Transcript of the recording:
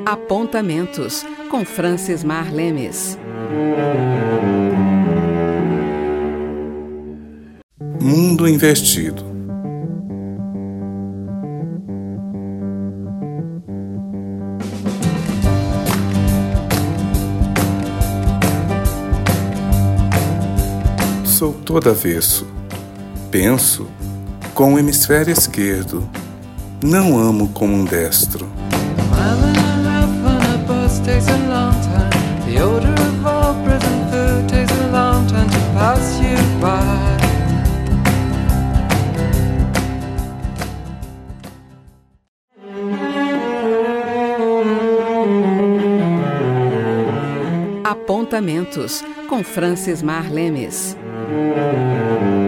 Apontamentos, com Francis Mar Lemes. Mundo invertido. Sou todo avesso. Penso com o hemisfério esquerdo. Não amo com um destro. Apontamentos, com Francis Mar Lemes.